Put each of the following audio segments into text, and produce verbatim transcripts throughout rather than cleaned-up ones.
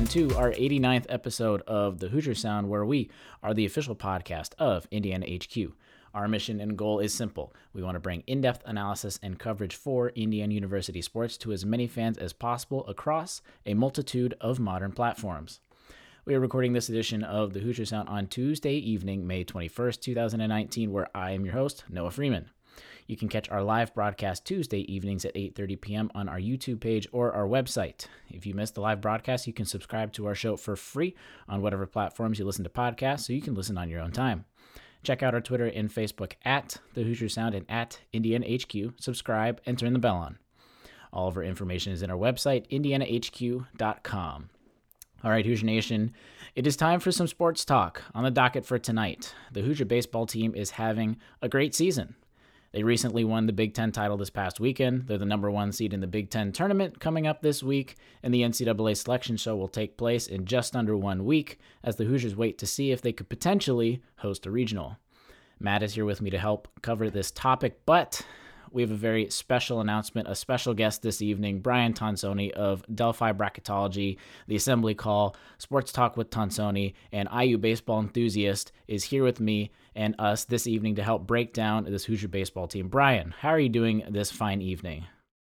to our eighty-ninth episode of the Hoosier Sound, where we are the official podcast of Indiana H Q. Our mission and goal is simple. We want to bring in-depth analysis and coverage for Indiana University sports to as many fans as possible across a multitude of modern platforms. We are recording this edition of the Hoosier Sound on Tuesday evening, May twenty-first, twenty nineteen, where I am your host, Noah Freeman. You can catch our live broadcast Tuesday evenings at eight thirty p.m. on our YouTube page or our website. If you missed the live broadcast, you can subscribe to our show for free on whatever platforms you listen to podcasts, so you can listen on your own time. Check out our Twitter and Facebook at The Hoosier Sound and at Indiana H Q. Subscribe and turn the bell on. All of our information is in our website, indiana h q dot com. All right, Hoosier Nation, it is time for some sports talk. On the docket for tonight, the Hoosier baseball team is having a great season. They recently won the Big Ten title this past weekend. They're the number one seed in the Big Ten tournament coming up this week, and the N C double A selection show will take place in just under one week as the Hoosiers wait to see if they could potentially host a regional. Matt is here with me to help cover this topic, but we have a very special announcement, a special guest this evening, Brian Tonsoni of Delphi Bracketology, the Assembly Call, Sports Talk with Tonsoni, and I U baseball enthusiast is here with me and us this evening to help break down this Hoosier baseball team. Brian, how are you doing this fine evening?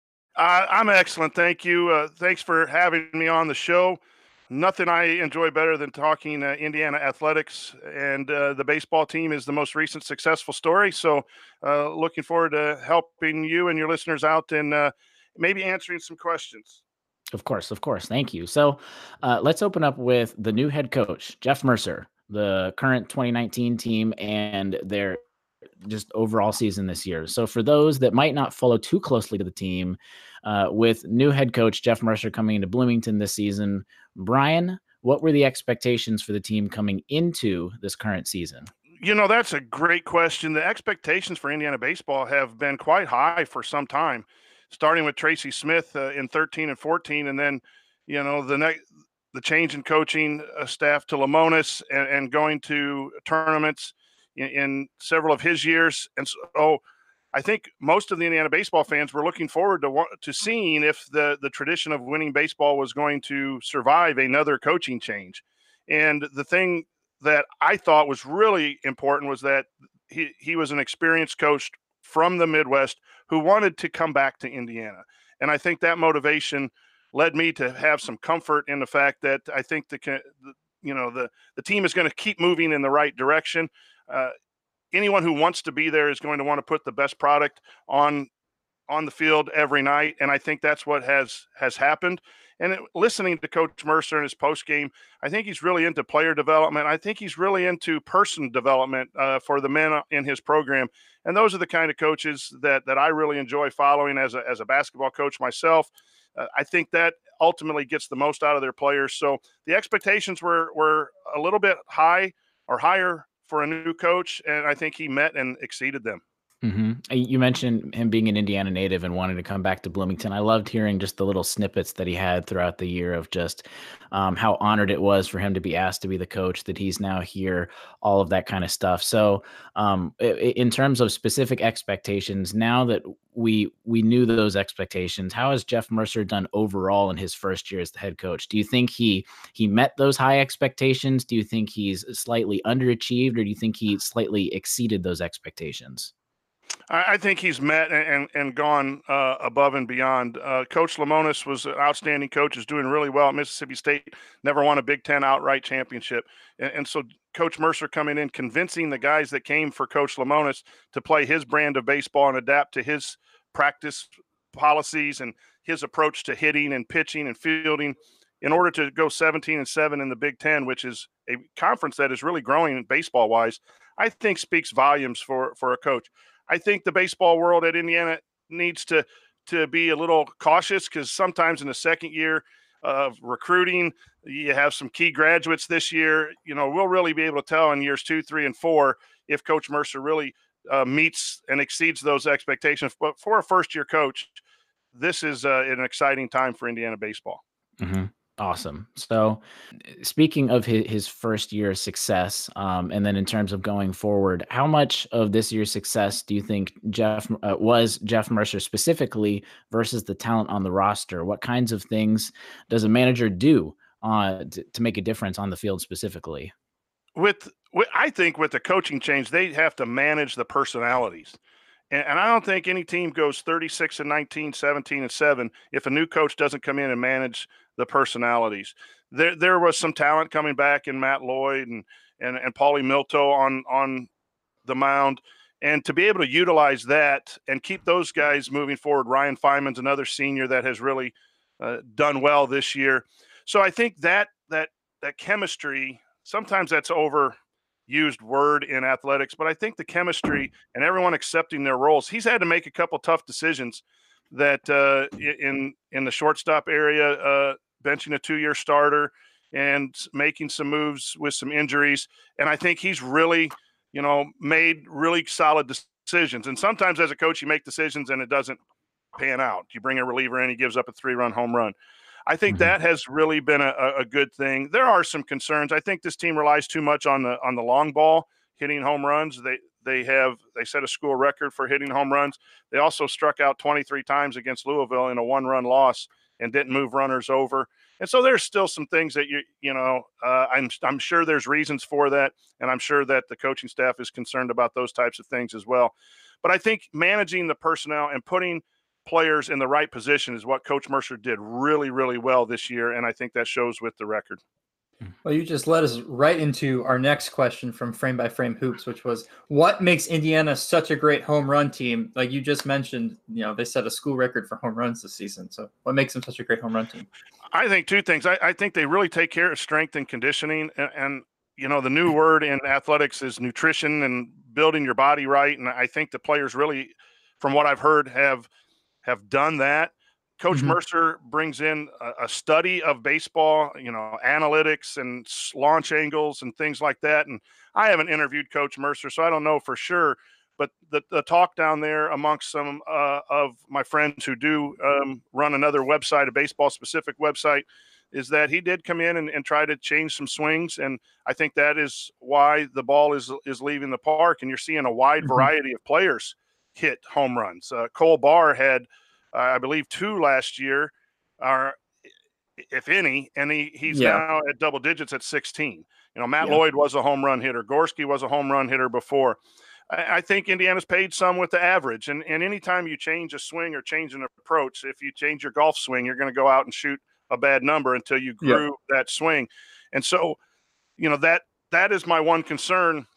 Uh, I'm excellent, thank you. Uh, thanks for having me on the show. Nothing I enjoy better than talking uh, Indiana athletics, and uh, the baseball team is the most recent successful story. So uh, looking forward to helping you and your listeners out and uh, maybe answering some questions. Of course, of course. Thank you. So uh, let's open up with the new head coach, Jeff Mercer, the current twenty nineteen team, and their just overall season this year. So for those that might not follow too closely to the team, uh, with new head coach Jeff Mercer coming into Bloomington this season, Brian, what were the expectations for the team coming into this current season? You know, that's a great question. The expectations for Indiana baseball have been quite high for some time, starting with Tracy Smith uh, in thirteen and fourteen, and then, you know, the next the change in coaching uh, staff to Lamonis and, and going to tournaments in, in several of his years. And so I think most of the Indiana baseball fans were looking forward to to seeing if the, the tradition of winning baseball was going to survive another coaching change. And the thing that I thought was really important was that he, he was an experienced coach from the Midwest who wanted to come back to Indiana. And I think that motivation led me to have some comfort in the fact that I think the, you know, the, the team is going to keep moving in the right direction. Uh, anyone who wants to be there is going to want to put the best product on, on the field every night. And I think that's what has, has happened. And it, listening to Coach Mercer in his postgame, I think he's really into player development. I think he's really into person development uh, for the men in his program. And those are the kind of coaches that that I really enjoy following as a, as a basketball coach myself. Uh, I think that ultimately gets the most out of their players. So the expectations were were a little bit high or higher for a new coach, and I think he met and exceeded them. Mm-hmm. You mentioned him being an Indiana native and wanting to come back to Bloomington. I loved hearing just the little snippets that he had throughout the year of just um, how honored it was for him to be asked to be the coach, that he's now here, all of that kind of stuff. So um, in terms of specific expectations, now that we we knew those expectations, how has Jeff Mercer done overall in his first year as the head coach? Do you think he he met those high expectations? Do you think he's slightly underachieved, or do you think he slightly exceeded those expectations? I think he's met and, and gone uh, above and beyond. Uh, coach Lamonis was an outstanding coach, is doing really well at Mississippi State, never won a Big Ten outright championship. And, and so Coach Mercer coming in, convincing the guys that came for Coach Lamonis to play his brand of baseball and adapt to his practice policies and his approach to hitting and pitching and fielding in order to go seventeen and seven in the Big Ten, which is a conference that is really growing baseball wise, I think speaks volumes for, for a coach. I think the baseball world at Indiana needs to to be a little cautious because sometimes in the second year of recruiting, you have some key graduates this year. You know, we'll really be able to tell in years two, three, and four if Coach Mercer really uh, meets and exceeds those expectations. But for a first-year coach, this is uh, an exciting time for Indiana baseball. Mm-hmm. Awesome. So speaking of his, his first year of success, um, and then in terms of going forward, how much of this year's success do you think Jeff uh, was Jeff Mercer specifically versus the talent on the roster? What kinds of things does a manager do uh, to, to make a difference on the field specifically. With, with I think with the coaching change, they have to manage the personalities. And, and I don't think any team goes thirty-six and nineteen, seventeen and seven if a new coach doesn't come in and manage the personalities. There there was some talent coming back in Matt Lloyd and and, and Paulie Milto on on the mound. And to be able to utilize that and keep those guys moving forward. Ryan Feynman's another senior that has really uh, done well this year. So I think that that that chemistry, sometimes that's overused word in athletics, but I think the chemistry and everyone accepting their roles. He's had to make a couple tough decisions that uh, in in the shortstop area, uh, benching a two-year starter and making some moves with some injuries. And I think he's really – you know, made really solid decisions. And sometimes as a coach, you make decisions and it doesn't pan out. You bring a reliever in, he gives up a three-run home run. I think mm-hmm. that has really been a, a good thing. There are some concerns. I think this team relies too much on the on the long ball, hitting home runs. They they have they set a school record for hitting home runs. They also struck out twenty-three times against Louisville in a one-run loss and didn't move runners over. And so there's still some things that you you know uh, I'm I'm sure there's reasons for that, and I'm sure that the coaching staff is concerned about those types of things as well. But I think managing the personnel and putting players in the right position is what Coach Mercer did really, really well this year, and I think that shows with the record. Well, you just led us right into our next question from Frame by Frame Hoops, which was, what makes Indiana such a great home run team? Like you just mentioned, you know, they set a school record for home runs this season. So what makes them such a great home run team? I think two things. I, I think they really take care of strength and conditioning. And, and, you know, the new word in athletics is nutrition and building your body right. And I think the players really, from what I've heard, have have done that. Coach mm-hmm. Mercer brings in a, a study of baseball, you know, analytics and launch angles and things like that. And I haven't interviewed Coach Mercer, so I don't know for sure. But the, the talk down there amongst some uh, of my friends who do um, run another website, a baseball-specific website, is that he did come in and, and try to change some swings. And I think that is why the ball is is leaving the park. And you're seeing a wide mm-hmm. variety of players hit home runs. Uh, Cole Barr had – Uh, I believe two last year, or if any, and he, he's yeah. now at double digits at sixteen. You know, Matt yeah. Lloyd was a home run hitter. Gorski was a home run hitter before. I, I think Indiana's paid some with the average. And, and anytime you change a swing or change an approach, if you change your golf swing, you're going to go out and shoot a bad number until you grew yeah. that swing. And so, you know, that that is my one concern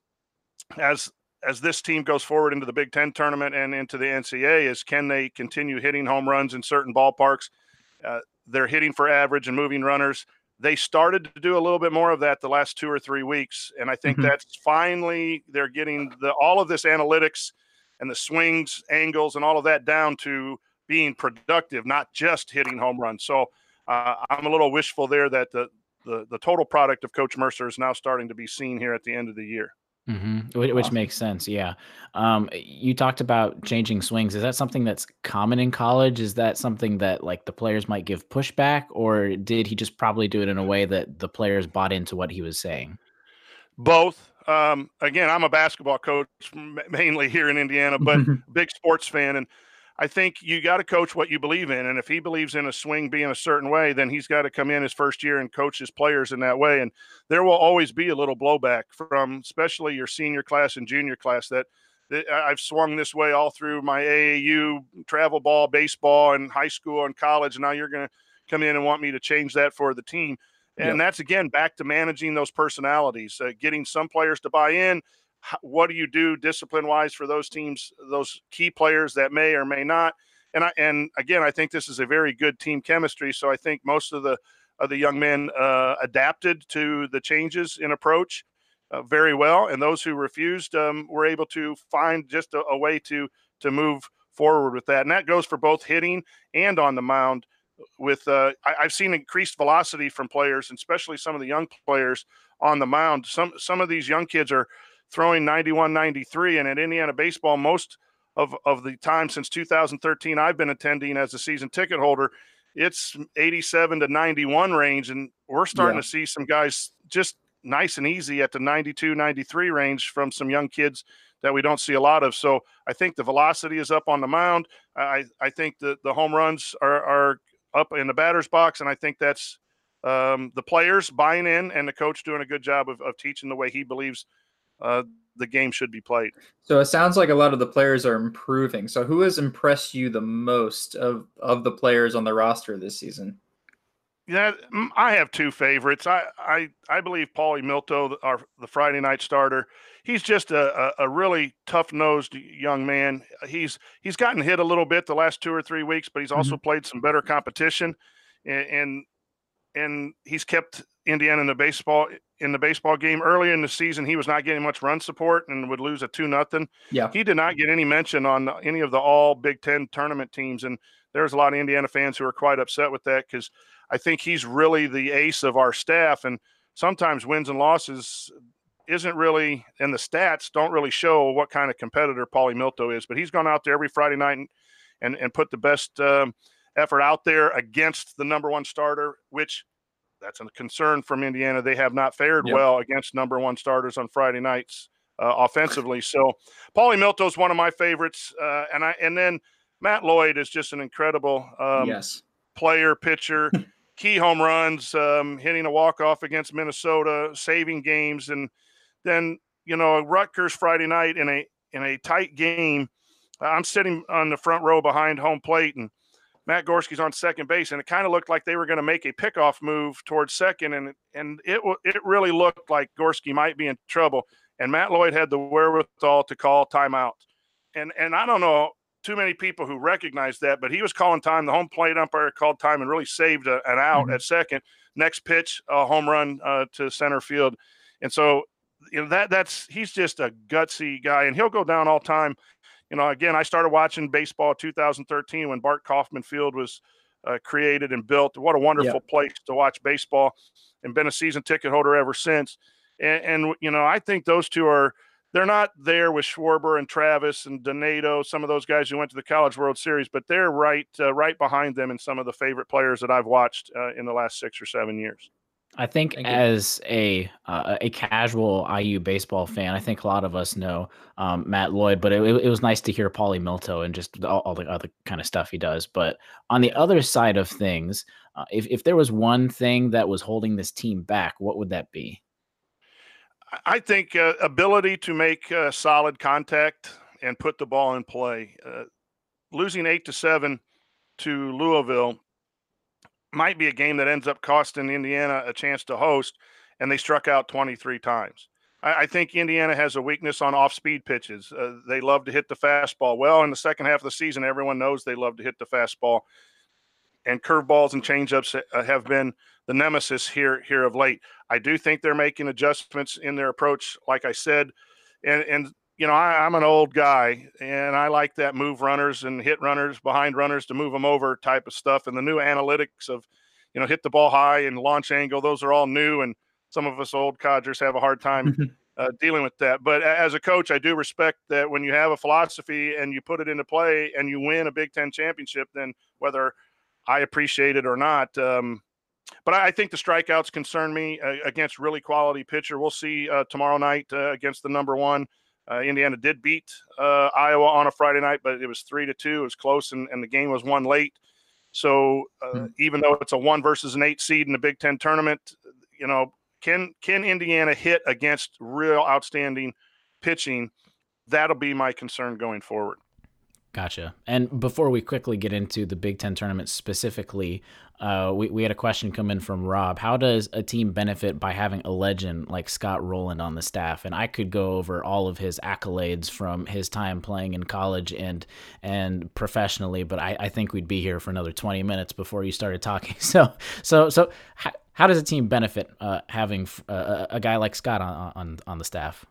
as – as this team goes forward into the Big Ten tournament and into the N C A A, is can they continue hitting home runs in certain ballparks? Uh, they're hitting for average and moving runners. They started to do a little bit more of that the last two or three weeks. And I think mm-hmm. that's finally, they're getting the, all of this analytics and the swings, angles, and all of that down to being productive, not just hitting home runs. So uh, I'm a little wishful there that the, the, the total product of Coach Mercer is now starting to be seen here at the end of the year. Mm-hmm. Which, which makes sense. Yeah. Um, you talked about changing swings. Is that something that's common in college? Is that something that like the players might give pushback, or did he just probably do it in a way that the players bought into what he was saying? Both. Um, again, I'm a basketball coach mainly here in Indiana, but big sports fan. And I think you got to coach what you believe in. And if he believes in a swing being a certain way, then he's got to come in his first year and coach his players in that way. And there will always be a little blowback from especially your senior class and junior class that, that I've swung this way all through my A A U, travel ball, baseball, and high school and college. And now you're going to come in and want me to change that for the team. And yep. that's, again, back to managing those personalities, uh, getting some players to buy in. What do you do discipline-wise for those teams, those key players that may or may not? And I, and again, I think this is a very good team chemistry. So I think most of the of the young men uh, adapted to the changes in approach uh, very well, and those who refused um, were able to find just a, a way to to move forward with that. And that goes for both hitting and on the mound. With uh, I, I've seen increased velocity from players, and especially some of the young players on the mound. Some some of these young kids are throwing ninety-one, ninety-three, and at Indiana baseball, most of, of the time since two thousand thirteen I've been attending as a season ticket holder, it's eighty-seven to ninety-one range, and we're starting yeah. to see some guys just nice and easy at the ninety-two, ninety-three range from some young kids that we don't see a lot of. So I think the velocity is up on the mound. I, I think the, the home runs are, are up in the batter's box, and I think that's um, the players buying in and the coach doing a good job of, of teaching the way he believes uh, the game should be played. So it sounds like a lot of the players are improving. So who has impressed you the most of, of the players on the roster this season? Yeah, I have two favorites. I I, I believe Paulie Milto, our the Friday night starter, he's just a, a, a really tough-nosed young man. He's he's gotten hit a little bit the last two or three weeks, but he's also mm-hmm. played some better competition, and, and and he's kept Indiana in the baseball in the baseball game. Early in the season, he was not getting much run support and would lose a two nothing. Yeah, he did not get any mention on any of the all Big Ten tournament teams, and there's a lot of Indiana fans who are quite upset with that because I think he's really the ace of our staff, and sometimes wins and losses isn't really, and the stats don't really show what kind of competitor Paulie Milto is. But he's gone out there every Friday night and and, and put the best um, effort out there against the number one starter, which that's a concern from Indiana. They have not fared yep. well against number one starters on Friday nights uh, offensively. So Paulie Milto is one of my favorites, uh, and I and then Matt Lloyd is just an incredible um, yes. player, pitcher. Key home runs, um, hitting a walk-off against Minnesota, saving games. And then, you know, Rutgers Friday night in a in a tight game, I'm sitting on the front row behind home plate, and Matt Gorski's on second base, and it kind of looked like they were going to make a pickoff move towards second, and and it it really looked like Gorski might be in trouble. And Matt Lloyd had the wherewithal to call timeout. And and I don't know too many people who recognize that, but he was calling time. The home plate umpire called time and really saved a, an out mm-hmm. at second. Next pitch, a home run uh, to center field. And so, you know, that that's he's just a gutsy guy, and he'll go down all time. You know, again, I started watching baseball in two thousand thirteen when Bart Kaufman Field was uh, created and built. What a wonderful yeah. place to watch baseball, and been a season ticket holder ever since. And, and you know, I think those two are. They're not there with Schwarber and Travis and Donato, some of those guys who went to the College World Series, but they're right uh, right behind them in some of the favorite players that I've watched uh, in the last six or seven years. I think Thank as you. a uh, a casual I U baseball fan, I think a lot of us know um, Matt Lloyd, but it, it was nice to hear Paulie Milto and just all, all the other kind of stuff he does. But on the other side of things, uh, if, if there was one thing that was holding this team back, what would that be? I think uh, ability to make uh, solid contact and put the ball in play. Uh, losing eight to seven to Louisville might be a game that ends up costing Indiana a chance to host, and they struck out twenty-three times. I, I think Indiana has a weakness on off-speed pitches. Uh, they love to hit the fastball. Well, in the second half of the season, everyone knows they love to hit the fastball, and curveballs and changeups have been the nemesis here here of late. I do think they're making adjustments in their approach, like I said, and and you know I, I'm an old guy, and I like that move runners and hit runners behind runners to move them over type of stuff. And the new analytics of, you know, hit the ball high and launch angle, those are all new, and some of us old codgers have a hard time uh, dealing with that. But as a coach, I do respect that when you have a philosophy and you put it into play and you win a Big Ten championship, then whether I appreciate it or not. Um, but I think the strikeouts concern me uh, against really quality pitcher. We'll see uh, tomorrow night uh, against the number one. Uh, Indiana did beat uh, Iowa on a Friday night, but it was three to two. It was close, and, and the game was won late. So uh, mm-hmm. even though it's a one versus an eight seed in the Big Ten tournament, you know, can can Indiana hit against real outstanding pitching? That'll be my concern going forward. Gotcha. And before we quickly get into the Big Ten tournament specifically, uh, we, we had a question come in from Rob. How does a team benefit by having a legend like Scott Rowland on the staff? And I could go over all of his accolades from his time playing in college and and professionally, but I, I think we'd be here for another twenty minutes before you started talking. So so so how, how does a team benefit uh, having uh, a guy like Scott on, on on the staff?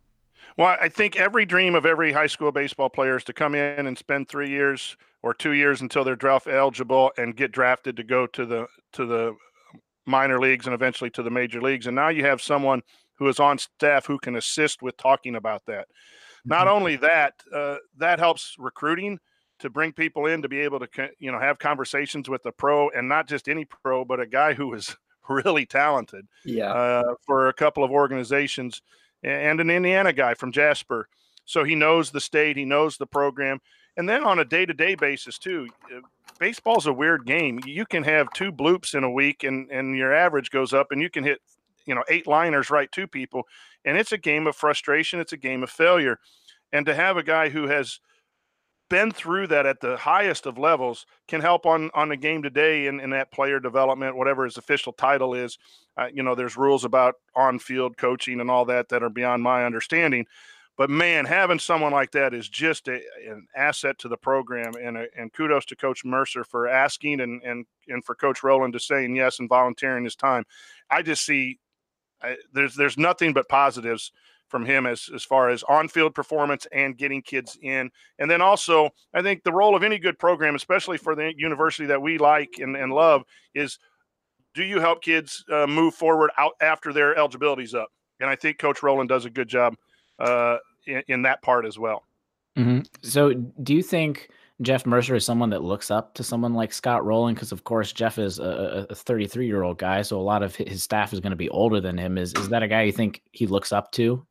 Well, I think every dream of every high school baseball player is to come in and spend three years or two years until they're draft eligible and get drafted to go to the to the minor leagues and eventually to the major leagues. And now you have someone who is on staff who can assist with talking about that. Mm-hmm. Not only that, uh, that helps recruiting to bring people in to be able to, you know, have conversations with a pro, and not just any pro, but a guy who is really talented. Yeah. Uh, for a couple of organizations. And an Indiana guy from Jasper. So he knows the state, he knows the program. And then on a day-to-day basis too, baseball's a weird game. You can have two bloops in a week and, and your average goes up, and you can hit, you know, eight liners right to people. And it's a game of frustration. It's a game of failure. And to have a guy who has been through that at the highest of levels can help on, on the game today in, in that player development, whatever his official title is. Uh, you know, there's rules about on-field coaching and all that that are beyond my understanding. But, man, having someone like that is just a, an asset to the program, and a, and kudos to Coach Mercer for asking and, and, and for Coach Rowland to saying yes and volunteering his time. I just see I, there's there's nothing but positives from him as, as far as on-field performance and getting kids in. And then also, I think the role of any good program, especially for the university that we like and, and love, is do you help kids uh, move forward out after their eligibility's up? And I think Coach Rowland does a good job uh, in, in that part as well. Mm-hmm. So do you think Jeff Mercer is someone that looks up to someone like Scott Rowland? Because, of course, Jeff is a, a thirty-three-year-old guy, so a lot of his staff is going to be older than him. Is is that a guy you think he looks up to?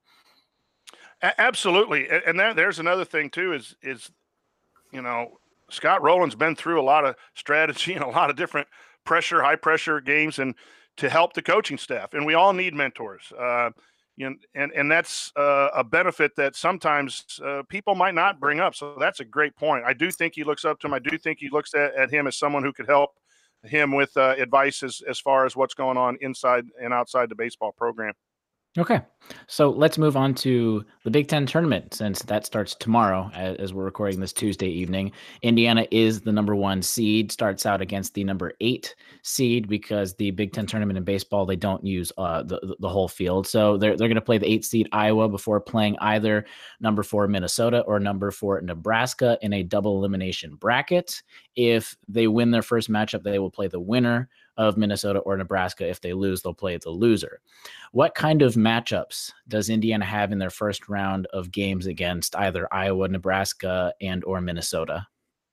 A- absolutely. And, and there, there's another thing, too, is, is, you know, Scott Rowland's been through a lot of strategy and a lot of different pressure, high-pressure games and to help the coaching staff. And we all need mentors. Uh You know, and, and that's uh, a benefit that sometimes uh, people might not bring up. So that's a great point. I do think he looks up to him. I do think he looks at, at him as someone who could help him with uh, advice as, as far as what's going on inside and outside the baseball program. Okay, so let's move on to the Big Ten tournament, since that starts tomorrow as, as we're recording this Tuesday evening. Indiana is the number one seed, starts out against the number eight seed because the Big Ten tournament in baseball, they don't use uh, the, the whole field. So they're, they're going to play the eight seed Iowa before playing either number four Minnesota or number four Nebraska in a double elimination bracket. If they win their first matchup, they will play the winner of Minnesota or Nebraska. If they lose, they'll play the loser. What kind of matchups does Indiana have in their first round of games against either Iowa, Nebraska, and or Minnesota?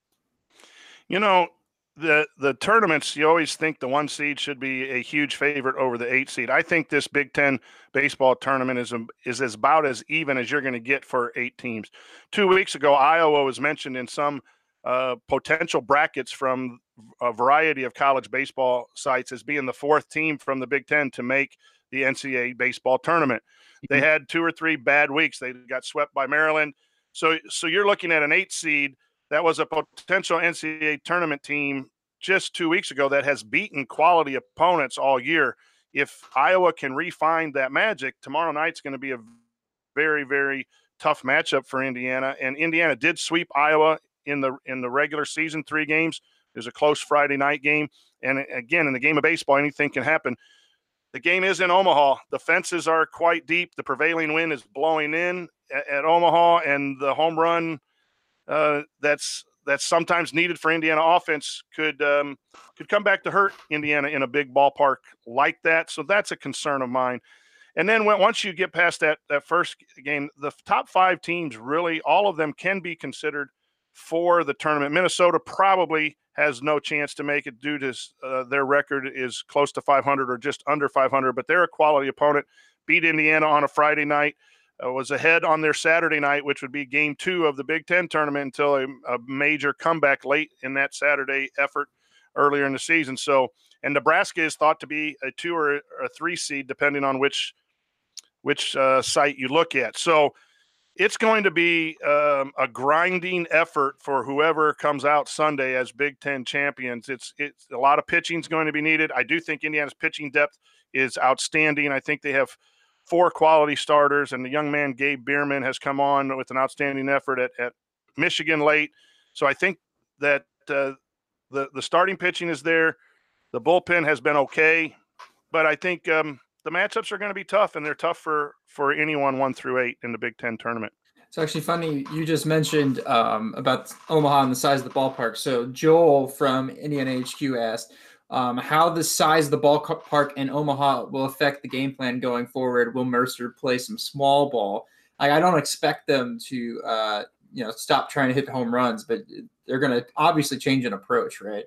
You know, the the tournaments, you always think the one seed should be a huge favorite over the eight seed. I think this Big Ten baseball tournament is, is as about as even as you're going to get for eight teams. Two weeks ago, Iowa was mentioned in some uh, potential brackets from a variety of college baseball sites as being the fourth team from the Big Ten to make the N C double A baseball tournament. They had two or three bad weeks. They got swept by Maryland. So, so you're looking at an eight seed that was a potential N C double A tournament team just two weeks ago that has beaten quality opponents all year. If Iowa can refine that magic, tomorrow night's going to be a very, very tough matchup for Indiana. And Indiana did sweep Iowa in the in the regular season, three games. It was a close Friday night game. And again, in the game of baseball, anything can happen. The game is in Omaha. The fences are quite deep. The prevailing wind is blowing in at, at Omaha, and the home run uh, that's that's sometimes needed for Indiana offense could um, could come back to hurt Indiana in a big ballpark like that. So that's a concern of mine. And then when, once you get past that that first game, the top five teams, really, all of them can be considered for the tournament. Minnesota probably has no chance to make it due to uh, their record is close to five hundred or just under five hundred, but they're a quality opponent. Beat Indiana on a Friday night, uh, was ahead on their Saturday night, which would be game two of the Big Ten tournament until a, a major comeback late in that Saturday effort earlier in the season. So, and Nebraska is thought to be a two or a three seed, depending on which, which uh, site you look at. So, it's going to be um, a grinding effort for whoever comes out Sunday as Big Ten champions. It's it's a lot of pitching is going to be needed. I do think Indiana's pitching depth is outstanding. I think they have four quality starters, and the young man Gabe Bierman has come on with an outstanding effort at, at Michigan late. So I think that uh, the the starting pitching is there. The bullpen has been okay, but I think um, – the matchups are going to be tough, and they're tough for, for anyone one through eight in the Big Ten tournament. It's actually funny. You just mentioned um, about Omaha and the size of the ballpark. So Joel from Indiana H Q asked um, how the size of the ballpark in Omaha will affect the game plan going forward. Will Mercer play some small ball? Like, I don't expect them to, uh, you know, stop trying to hit home runs, but they're going to obviously change an approach, right?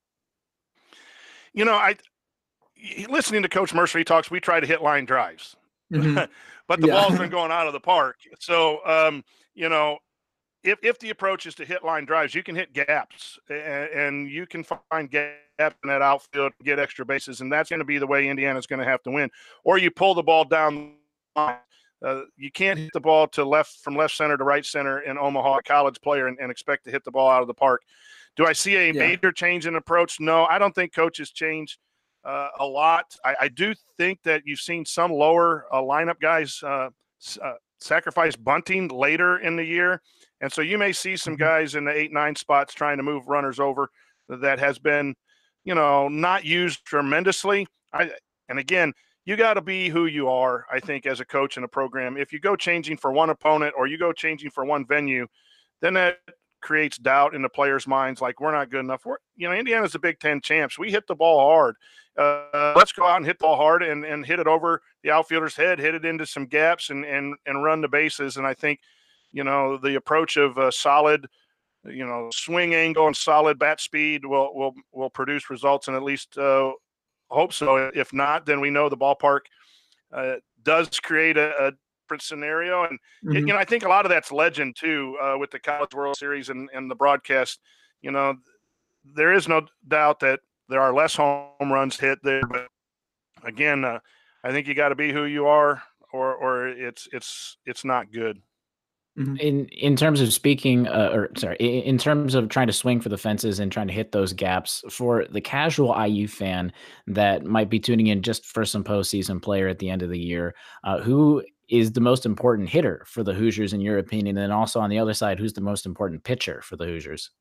You know, I – listening to Coach Mercer, he talks, we try to hit line drives, mm-hmm. but the yeah. ball's been going out of the park. So, um, you know, if if the approach is to hit line drives, you can hit gaps and, and you can find gaps in that outfield, get extra bases, and that's going to be the way Indiana's going to have to win. Or you pull the ball down the line. Uh, you can't hit the ball to left from left center to right center in Omaha, a college player, and, and expect to hit the ball out of the park. Do I see a yeah. major change in approach? No, I don't think coaches change uh, a lot. I, I do think that you've seen some lower uh, lineup guys uh, uh, sacrifice bunting later in the year. And so you may see some guys in the eight, nine spots trying to move runners over that has been, you know, not used tremendously. I, and again, you got to be who you are, I think, as a coach in a program. If you go changing for one opponent or you go changing for one venue, then that creates doubt in the players' minds, like we're not good enough. We're, you know, Indiana's the Big Ten champs. We hit the ball hard. Uh, let's go out and hit the ball hard and, and hit it over the outfielder's head, hit it into some gaps and, and, and run the bases. And I think, you know, the approach of a solid, you know, swing angle and solid bat speed will will will produce results, and at least uh, hope so. If not, then we know the ballpark uh, does create a, a different scenario. And, mm-hmm. it, you know, I think a lot of that's legend, too, uh, with the College World Series and, and the broadcast. You know, there is no doubt that there are less home runs hit there. But, again, uh, I think you got to be who you are or or it's it's it's not good. In in terms of speaking, uh, or sorry, in, in terms of trying to swing for the fences and trying to hit those gaps, for the casual I U fan that might be tuning in just for some postseason player at the end of the year, uh, who is the most important hitter for the Hoosiers in your opinion? And then also on the other side, who's the most important pitcher for the Hoosiers?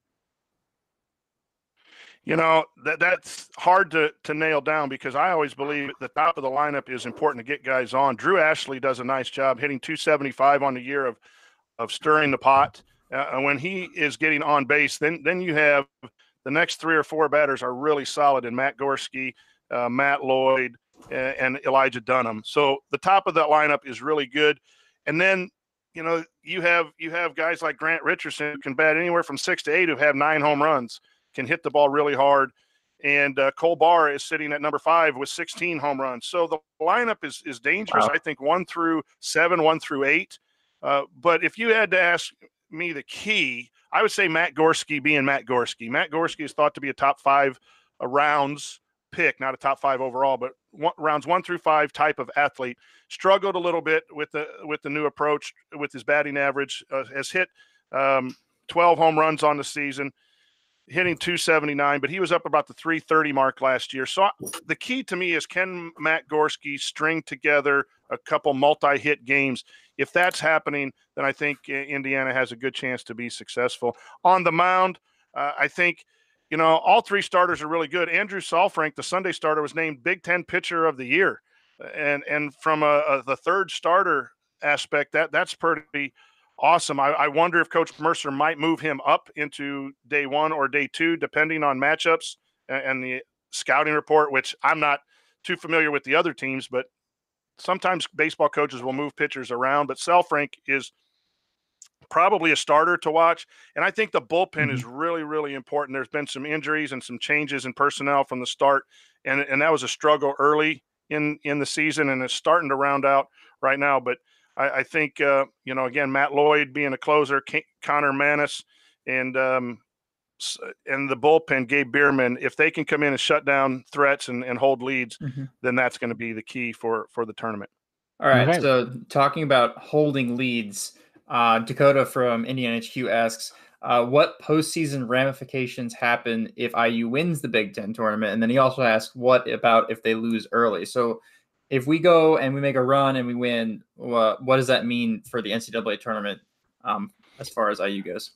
You know, that that's hard to, to nail down because I always believe the top of the lineup is important to get guys on. Drew Ashley does a nice job hitting two seventy-five on the year of of stirring the pot. Uh, when he is getting on base, then then you have the next three or four batters are really solid in Matt Gorski, uh, Matt Lloyd, and, and Elijah Dunham. So the top of that lineup is really good. And then, you know, you have you have guys like Grant Richardson who can bat anywhere from six to eight, who have nine home runs, can hit the ball really hard. And uh, Cole Barr is sitting at number five with sixteen home runs. So the lineup is is dangerous. Wow. I think one through seven, one through eight. Uh, but if you had to ask me the key, I would say Matt Gorski being Matt Gorski. Matt Gorski is thought to be a top five uh, rounds pick, not a top five overall, but one, rounds one through five type of athlete. Struggled a little bit with the with the new approach with his batting average. Uh, has hit um, twelve home runs on the season, hitting two seventy-nine, but he was up about the three thirty mark last year. So the key to me is, can Matt Gorski string together a couple multi-hit games? If that's happening, then I think Indiana has a good chance to be successful. On the mound, uh, I think, you know, all three starters are really good. Andrew Saalfrank, the Sunday starter, was named Big Ten Pitcher of the Year. And and from a, a, the third starter aspect, that that's pretty awesome. I, I wonder if Coach Mercer might move him up into day one or day two, depending on matchups and, and the scouting report, which I'm not too familiar with the other teams, but sometimes baseball coaches will move pitchers around. But Saalfrank is probably a starter to watch. And I think the bullpen mm-hmm. is really, really important. There's been some injuries and some changes in personnel from the start, and, and that was a struggle early in, in the season, and it's starting to round out right now. But I, I think, uh, you know, again, Matt Lloyd being a closer, K- Connor Manis, and um, and the bullpen, Gabe Bierman, if they can come in and shut down threats and, and hold leads, mm-hmm. then that's going to be the key for, for the tournament. All right. Okay. So talking about holding leads, uh, Dakota from Indiana H Q asks, uh, what postseason ramifications happen if I U wins the Big Ten tournament? And then he also asks, what about if they lose early? So if we go and we make a run and we win, uh, what does that mean for the N C double A tournament um, as far as I U goes?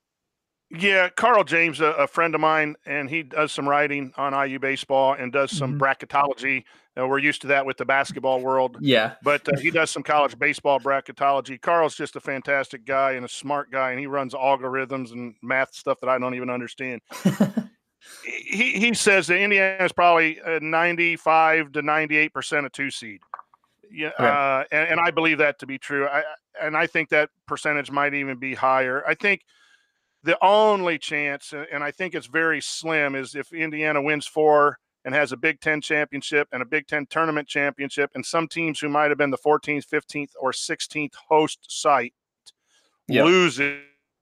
Yeah, Carl James, a, a friend of mine, and he does some writing on I U baseball and does some mm-hmm. bracketology. Uh, we're used to that with the basketball world. Yeah. But uh, he does some college baseball bracketology. Carl's just a fantastic guy and a smart guy, and he runs algorithms and math stuff that I don't even understand. he he says that Indiana is probably a ninety-five to ninety-eight percent a two seed. Yeah, okay. uh, and, and I believe that to be true. I and I think that percentage might even be higher. I think the only chance, and I think it's very slim, is if Indiana wins four and has a Big Ten championship and a Big Ten tournament championship, and some teams who might have been the fourteenth, fifteenth, or sixteenth host site yep. loses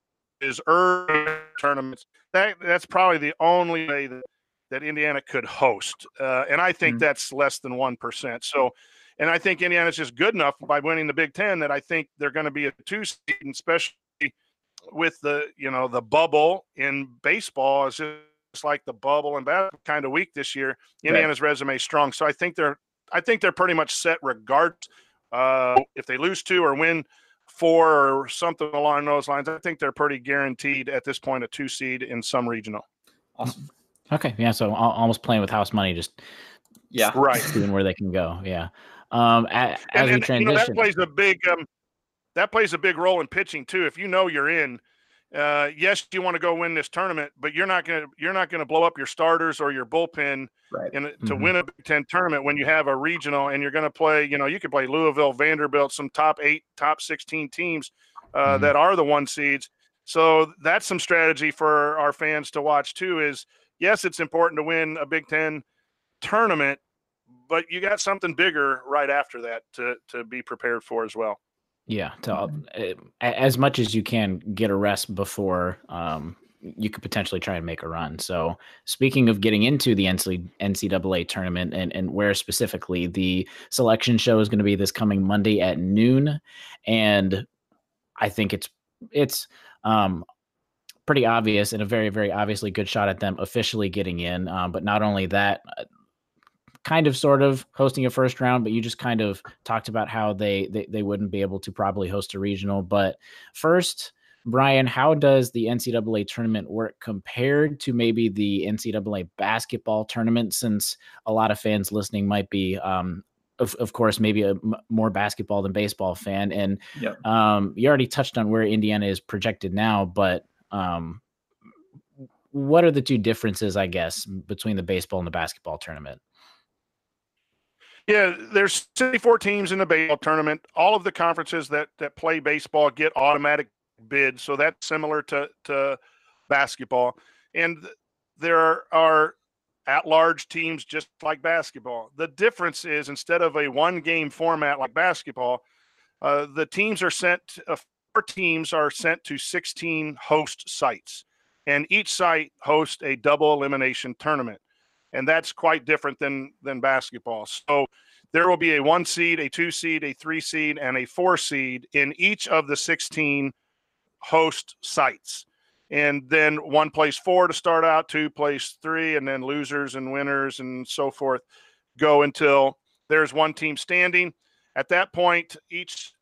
early tournaments. That that's probably the only way that, that Indiana could host, uh, and I think mm-hmm. that's less than one percent. So, and I think Indiana's just good enough by winning the Big Ten that I think they're going to be a two seed, especially with the you know the bubble in baseball is just like the bubble and basketball kind of weak this year. Indiana's right. resume is strong, so I think they're I think they're pretty much set regardless. Uh, if they lose two or win four or something along those lines, I think they're pretty guaranteed at this point a two seed in some regional. Awesome. Okay, yeah. So almost playing with house money, just yeah, right, seeing where they can go. Yeah. Um, as and, we and, transition, you know, that plays a big um, that plays a big role in pitching too. If you know you're in. Uh, yes, you want to go win this tournament, but you're not going to you're not going to blow up your starters or your bullpen right. in, to mm-hmm. win a Big Ten tournament when you have a regional and you're going to play. You know, you could play Louisville, Vanderbilt, some top eight, top sixteen teams uh, mm-hmm. that are the one seeds. So that's some strategy for our fans to watch too. Is yes, it's important to win a Big Ten tournament, but you got something bigger right after that to to be prepared for as well. Yeah, to, uh, as much as you can get a rest before um, you could potentially try and make a run. So speaking of getting into the N C double A tournament and, and where specifically, the selection show is going to be this coming Monday at noon. And I think it's it's um, pretty obvious and a very, very obviously good shot at them officially getting in. Um, but not only that, kind of sort of hosting a first round, but you just kind of talked about how they, they they wouldn't be able to probably host a regional. But first, Brian, how does the N C double A tournament work compared to maybe the N C double A basketball tournament, since a lot of fans listening might be um of, of course maybe a m- more basketball than baseball fan, and yep. um you already touched on where Indiana is projected now, but um what are the two differences, I guess, between the baseball and the basketball tournament? Yeah, there's sixty-four teams in the baseball tournament. All of the conferences that that play baseball get automatic bids, so that's similar to to basketball. And there are at-large teams just like basketball. The difference is, instead of a one-game format like basketball, uh, the teams are sent. Uh, four teams are sent to sixteen host sites, and each site hosts a double elimination tournament. And that's quite different than than basketball. So there will be a one seed, a two seed, a three seed, and a four seed in each of the sixteen host sites. And then one plays four to start out, two plays three, and then losers and winners and so forth go until there's one team standing. At that point, each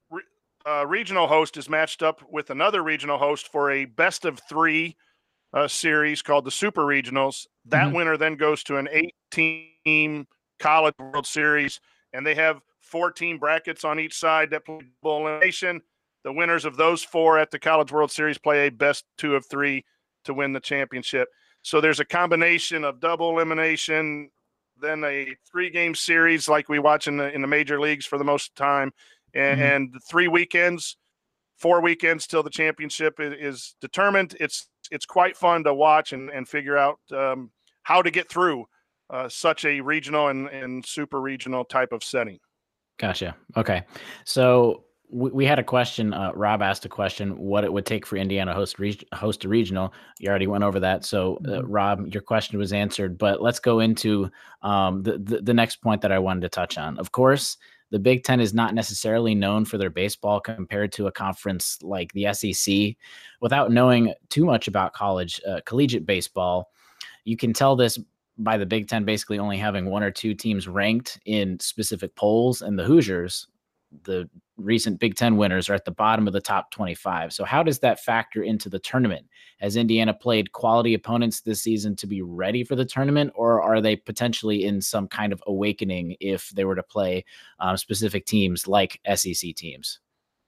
uh, regional host is matched up with another regional host for a best of three uh, series called the Super Regionals. That mm-hmm. winner then goes to an eight-team College World Series, and they have four-team brackets on each side that play double elimination. The winners of those four at the College World Series play a best two of three to win the championship. So there's a combination of double elimination, then a three-game series like we watch in the in the major leagues for the most time, and, mm-hmm. and three weekends, four weekends till the championship is, is determined. It's it's quite fun to watch and, and figure out um, how to get through uh, such a regional and, and super regional type of setting. Gotcha. Okay. So we, we had a question. Uh, Rob asked a question, what it would take for Indiana host re- host a regional. You already went over that. So uh, Rob, your question was answered, but let's go into um, the, the, the next point that I wanted to touch on. Of course, the Big Ten is not necessarily known for their baseball compared to a conference like the S E C. Without knowing too much about college, uh, collegiate baseball, you can tell this by the Big Ten basically only having one or two teams ranked in specific polls, and the Hoosiers, the recent Big Ten winners, are at the bottom of the top twenty-five. So how does that factor into the tournament? Has Indiana played quality opponents this season to be ready for the tournament, or are they potentially in some kind of awakening if they were to play um, specific teams like S E C teams?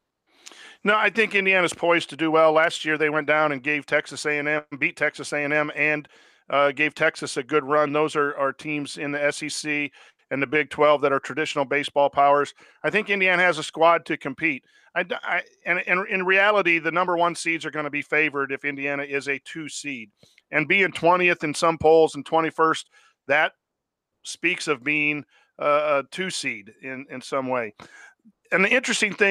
No, I think Indiana's poised to do well. Last year they went down and gave Texas A and M, beat Texas A and M, and uh, gave Texas a good run. Those are, are teams in the S E C and the Big twelve that are traditional baseball powers. I think Indiana has a squad to compete. I, I, and, and in reality, the number one seeds are going to be favored if Indiana is a two seed. And being twentieth in some polls and twenty-first, that speaks of being a, a two seed in, in some way. And the interesting thing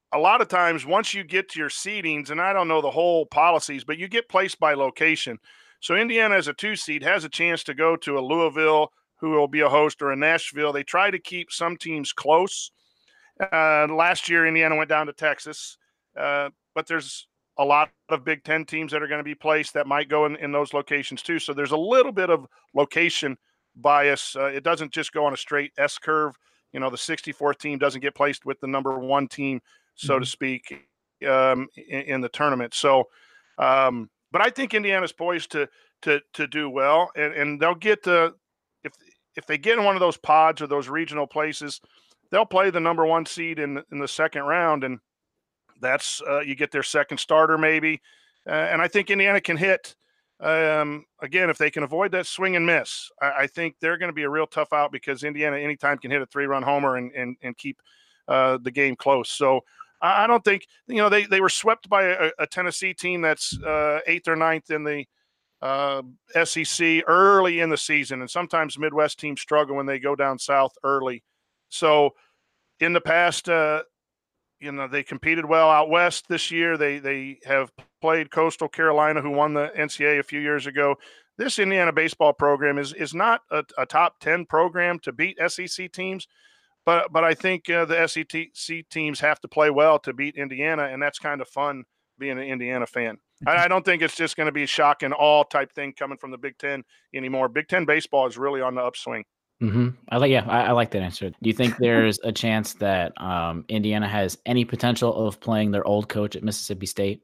a lot of times once you get to your seedings, and I don't know the whole policies, but you get placed by location. So Indiana as a two seed has a chance to go to a Louisville, who will be a host, or a Nashville. They try to keep some teams close. Uh, last year, Indiana went down to Texas, uh, but there's a lot of Big Ten teams that are going to be placed that might go in, in those locations too. So there's a little bit of location bias. Uh, it doesn't just go on a straight S curve. You know, the sixty-fourth team doesn't get placed with the number one team, so mm-hmm. to speak, um, in, in the tournament. So, um, but I think Indiana's poised to to to do well, and, and they'll get to if if they get in one of those pods or those regional places, they'll play the number one seed in in the second round, and that's uh, you get their second starter maybe, uh, and I think Indiana can hit. Um, again, if they can avoid that swing and miss, I, I think they're going to be a real tough out, because Indiana anytime can hit a three-run homer and and and keep uh, the game close. So I, I don't think you know they they were swept by a, a Tennessee team that's uh, eighth or ninth in the uh, S E C early in the season, and sometimes Midwest teams struggle when they go down south early. So in the past, uh, you know, they competed well out west this year. They they have played Coastal Carolina, who won the N C double A a few years ago. This Indiana baseball program is is not a, a top ten program to beat S E C teams, but but I think uh, the S E C teams have to play well to beat Indiana, and that's kind of fun being an Indiana fan. I, I don't think it's just going to be a shock and awe type thing coming from the Big Ten anymore. Big Ten baseball is really on the upswing. Mm-hmm. I like, yeah, I, I like that answer. Do you think there's a chance that um, Indiana has any potential of playing their old coach at Mississippi State?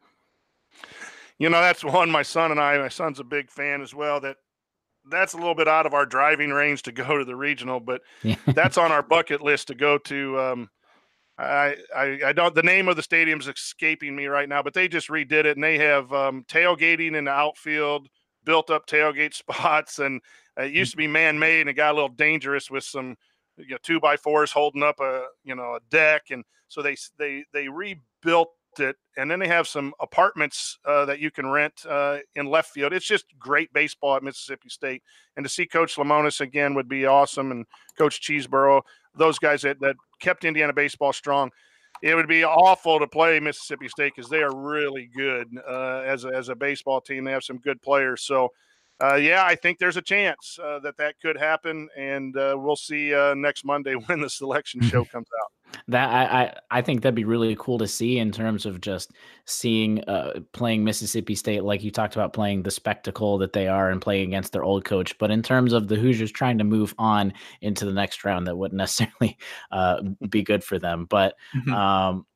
You know, that's one my son and I, my son's a big fan as well, that that's a little bit out of our driving range to go to the regional, but yeah. That's on our bucket list to go to. Um, I, I, I don't, the name of the stadium's escaping me right now, but they just redid it, and they have um, tailgating in the outfield, built up tailgate spots, and it used to be man-made, and it got a little dangerous with some, you know, two by fours holding up a, you know, a deck. And so they, they, they rebuilt it. And then they have some apartments uh, that you can rent uh, in left field. It's just great baseball at Mississippi State. And to see Coach Lemonis again would be awesome. And Coach Cheeseborough, those guys that, that kept Indiana baseball strong. It would be awful to play Mississippi State, because they are really good uh, as a, as a baseball team. They have some good players. So, Uh, yeah, I think there's a chance uh, that that could happen, and uh, we'll see uh, next Monday when the selection show comes out. That I, I I think that'd be really cool to see, in terms of just seeing uh, playing Mississippi State, like you talked about, playing the spectacle that they are and playing against their old coach. But in terms of the Hoosiers trying to move on into the next round, that wouldn't necessarily uh, be good for them. But mm-hmm. um,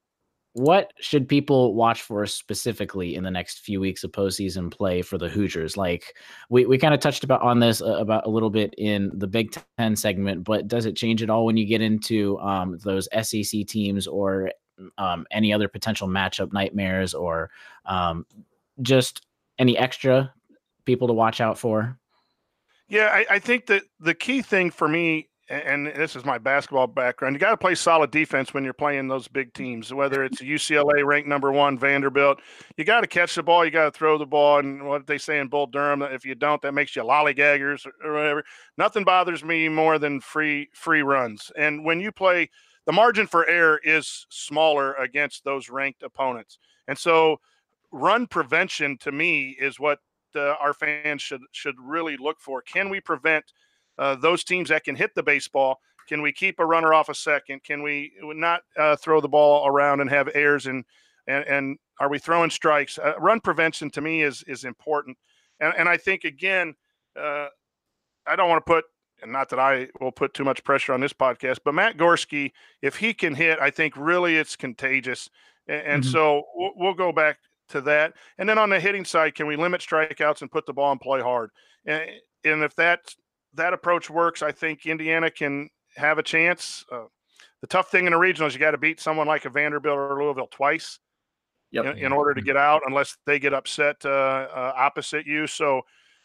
what should people watch for specifically in the next few weeks of postseason play for the Hoosiers? Like we, we kind of touched about on this uh, about a little bit in the Big Ten segment, but does it change at all when you get into um, those S E C teams, or um, any other potential matchup nightmares, or um, just any extra people to watch out for? Yeah, I, I think that the key thing for me, and this is my basketball background, you got to play solid defense when you're playing those big teams, whether it's U C L A ranked number one, Vanderbilt. You got to catch the ball. You got to throw the ball. And what they say in Bull Durham, if you don't, that makes you lollygaggers or whatever. Nothing bothers me more than free free runs. And when you play, the margin for error is smaller against those ranked opponents. And so run prevention, to me, is what uh, our fans should should really look for. Can we prevent Uh, those teams that can hit the baseball? Can we keep a runner off a second? Can we not uh, throw the ball around and have errors? And and, and are we throwing strikes? Uh, run prevention, to me, is is important. And and I think, again, uh, I don't want to put, and not that I will put too much pressure on this podcast, but Matt Gorski, if he can hit, I think really it's contagious. And, and mm-hmm. so we'll, we'll go back to that. And then on the hitting side, can we limit strikeouts and put the ball and play hard? And, and if that's that approach works, I think Indiana can have a chance. Uh, the tough thing in the regional is you got to beat someone like a Vanderbilt or Louisville twice yep. in, in order to get out, unless they get upset uh, uh, opposite you. So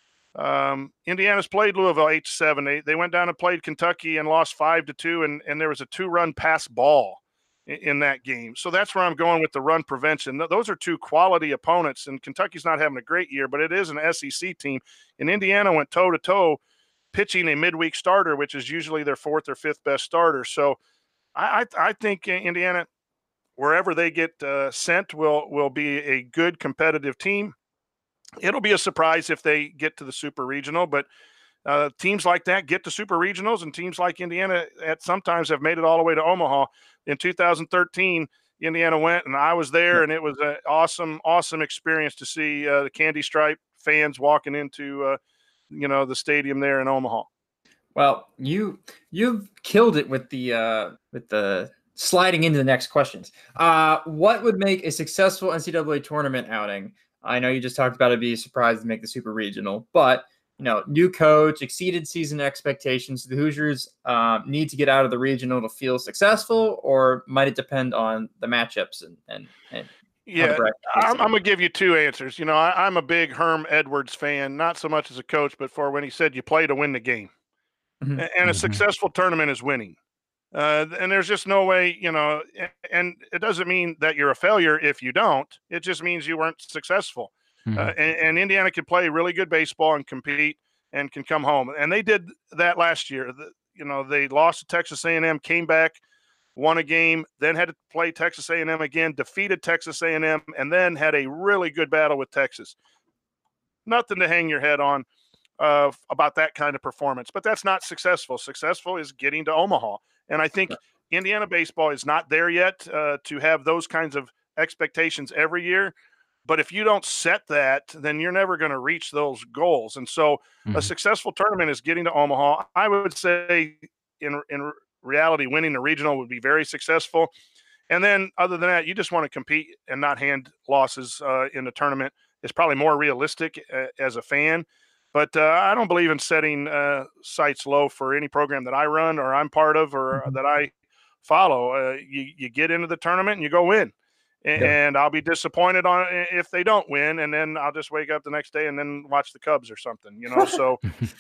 um, Indiana's played Louisville eight to seven. They they went down and played Kentucky and lost five to two, and and there was a two run pass ball in, in that game. So that's where I'm going with the run prevention. Those are two quality opponents, and Kentucky's not having a great year, but it is an S E C team. And Indiana went toe to toe, pitching a midweek starter, which is usually their fourth or fifth best starter. So I, I, I think Indiana wherever they get uh, sent will will be a good competitive team. It'll be a surprise if they get to the Super Regional, but uh, teams like that get to Super Regionals, and teams like Indiana at sometimes have made it all the way to Omaha. In two thousand thirteen, Indiana went, and I was there, and it was an awesome, awesome experience to see uh, the Candy Stripe fans walking into, uh, you know, the stadium there in Omaha. Well, you you've killed it with the uh, with the sliding into the next questions. Uh, what would make a successful N C double A tournament outing? I know you just talked about it being surprised to make the Super Regional, but you know, new coach, exceeded season expectations. The Hoosiers um, need to get out of the regional to feel successful, or might it depend on the matchups and and, and yeah, I'm, I'm gonna give you two answers. You know, I, I'm a big Herm Edwards fan, not so much as a coach, but for when he said you play to win the game. Mm-hmm. And a mm-hmm. successful tournament is winning. Uh, and there's just no way, you know, and it doesn't mean that you're a failure if you don't. It just means you weren't successful. Mm-hmm. Uh, and, and Indiana can play really good baseball and compete and can come home. And they did that last year. The, you know, they lost to Texas A and M, came back, won a game, then had to play Texas A and M again, defeated Texas A and M, and then had a really good battle with Texas. Nothing to hang your head on. Uh, about that kind of performance, but that's not successful. Successful is getting to Omaha. And I think yeah. Indiana baseball is not there yet uh, to have those kinds of expectations every year. But if you don't set that, then you're never going to reach those goals. And so mm-hmm. a successful tournament is getting to Omaha. I would say in, in reality, winning the regional would be very successful. And then other than that, you just want to compete and not hand losses uh, in the tournament. It's probably more realistic uh, as a fan. But uh, I don't believe in setting uh, sights low for any program that I run or I'm part of or mm-hmm. that I follow. Uh, you, you get into the tournament and you go win. And, yeah. and I'll be disappointed on if they don't win. And then I'll just wake up the next day and then watch the Cubs or something, you know. So,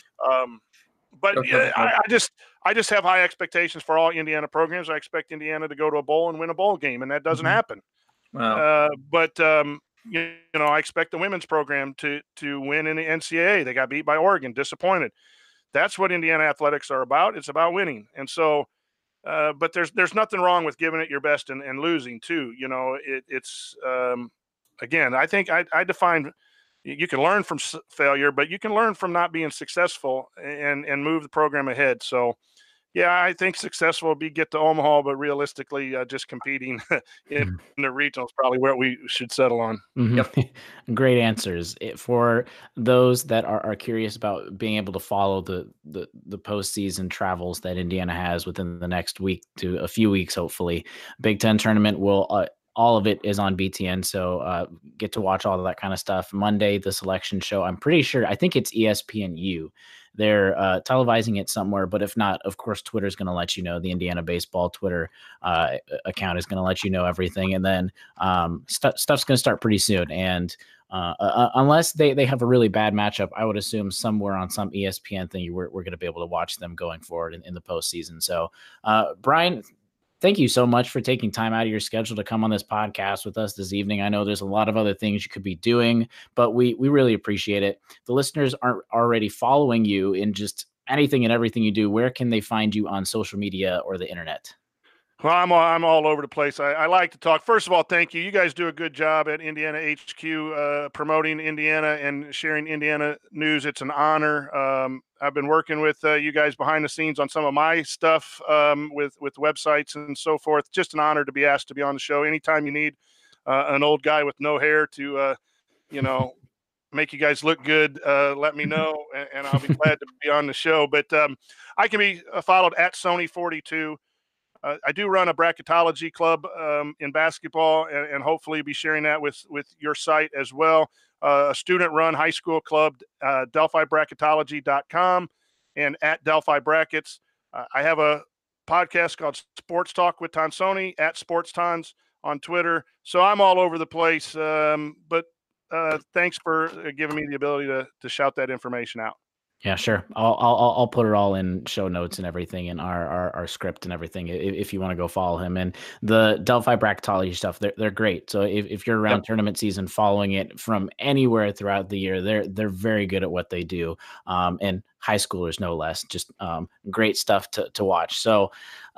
um, but yeah, I, I just I just have high expectations for all Indiana programs. I expect Indiana to go to a bowl and win a bowl game, and that doesn't mm-hmm. happen. Wow. Uh, but um, You, you know, I expect the women's program to to win in the N C double A. They got beat by Oregon, disappointed. That's what Indiana athletics are about. It's about winning. And so, uh, but there's there's nothing wrong with giving it your best and, and losing too. You know, it, it's um, again, I think I, I define you can learn from failure, but you can learn from not being successful and and move the program ahead. So. Yeah, I think successful will be get to Omaha, but realistically, uh, just competing in, mm-hmm. in the regional is probably where we should settle on. Mm-hmm. Yep. Great answers. It, for those that are, are curious about being able to follow the, the the postseason travels that Indiana has within the next week to a few weeks, hopefully, Big Ten tournament will. Uh, all of it is on B T N, so uh, get to watch all of that kind of stuff. Monday, the selection show. I'm pretty sure. I think it's E S P N U. They're uh, televising it somewhere, but if not, of course, Twitter's going to let you know. The Indiana Baseball Twitter uh, account is going to let you know everything, and then um, st- stuff's going to start pretty soon. And uh, uh, unless they, they have a really bad matchup, I would assume somewhere on some E S P N thing, we're we're going to be able to watch them going forward in, in the postseason. So, uh, Brian, thank you so much for taking time out of your schedule to come on this podcast with us this evening. I know there's a lot of other things you could be doing, but we we really appreciate it. The listeners aren't already following you in just anything and everything you do. Where can they find you on social media or the internet? Well, I'm all, I'm all over the place. I, I like to talk. First of all, thank you. You guys do a good job at Indiana H Q uh, promoting Indiana and sharing Indiana news. It's an honor. Um, I've been working with uh, you guys behind the scenes on some of my stuff um, with, with websites and so forth. Just an honor to be asked to be on the show. Anytime you need uh, an old guy with no hair to, uh, you know, make you guys look good, uh, let me know, and, and I'll be glad to be on the show. But um, I can be followed at Sony forty-two. Uh, I do run a bracketology club um, in basketball, and, and hopefully be sharing that with, with your site as well. Uh, a student-run high school club, uh, Delphi Bracketology dot com, and at Delphi Brackets. Uh, I have a podcast called Sports Talk with Tonsoni, at Sports Tons on Twitter. So I'm all over the place, um, but uh, thanks for giving me the ability to to shout that information out. Yeah, sure. I'll I'll I'll put it all in show notes and everything in our our, our script and everything if, if you want to go follow him. And the Delphi bracketology stuff, they're they're great. So if, if you're around yep. tournament season, following it from anywhere throughout the year, they're they're very good at what they do. Um, and high schoolers no less, just um, great stuff to to watch. So. Uh,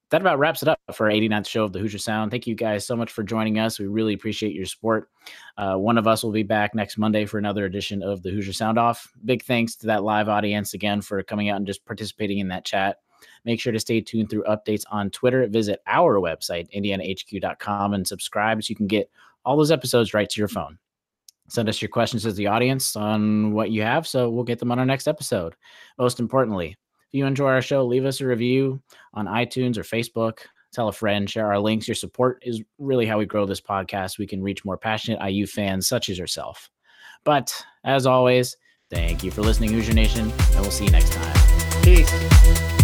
that about wraps it up for our eighty-ninth show of the Hoosier Sound. Thank you guys so much for joining us. We really appreciate your support. Uh, one of us will be back next Monday for another edition of the Hoosier Sound Off. Big thanks to that live audience again for coming out and just participating in that chat. Make sure to stay tuned through updates on Twitter. Visit our website, indiana h q dot com, and subscribe so you can get all those episodes right to your phone. Send us your questions as the audience on what you have, so we'll get them on our next episode. Most importantly, if you enjoy our show, leave us a review on iTunes or Facebook. Tell a friend, share our links. Your support is really how we grow this podcast. We can reach more passionate I U fans such as yourself. But as always, thank you for listening, Hoosier Nation, and we'll see you next time. Peace.